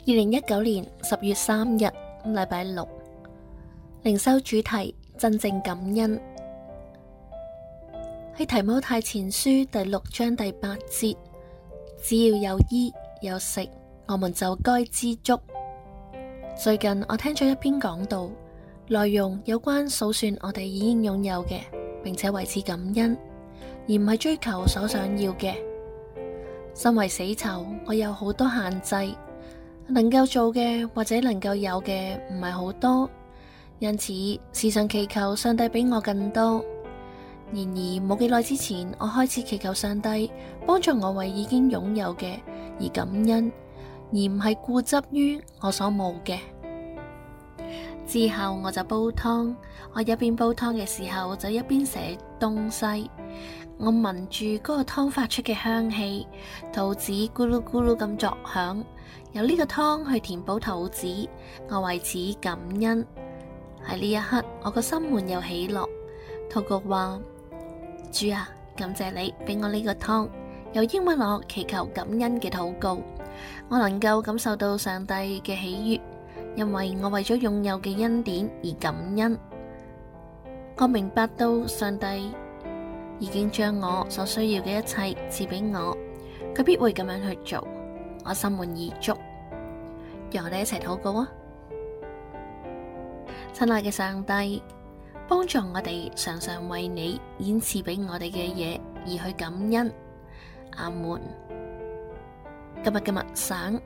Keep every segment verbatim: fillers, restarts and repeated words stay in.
二零一九年十月三日，禮拜六，靈修主題真正感恩。喺提摩太前書第六章第八節，只要有衣有食，我們就該知足。最近我聽咗一篇講道，內容有關數算我哋已經擁有嘅，並且為此感恩，而唔係追求所想要嘅。身為死囚，我有好多限制，能夠做嘅或者能夠有嘅唔係好多，因此時常祈求上帝比我更多。然而冇幾耐之前，我開始祈求上帝幫助我為已經擁有嘅而感恩，而唔係固執於我所冇嘅。之後我就煲湯，我一邊煲湯嘅時候就一邊寫東西。我聞住嗰個湯發出嘅香氣，肚子咕嚕咕嚕咁作響，由呢個湯去填補肚子，我為此感恩。喺呢一刻，我個心滿有喜樂，禱告話：主啊，感謝你俾我呢個湯，又應允我祈求感恩嘅禱告。我能夠感受到上帝嘅喜悅，因為我為咗擁有嘅恩典而感恩。我明白到上帝已經將我所需要嘅一切賜俾我，佢必會咁樣去做，我心滿意足。讓我哋一齊禱告啊！親愛嘅上帝，幫助我哋常常為你已經賜俾我哋嘅嘢而去感恩。阿門。今日嘅默想，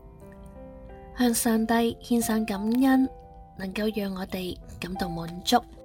向上帝獻上感恩，能夠讓我哋感到滿足。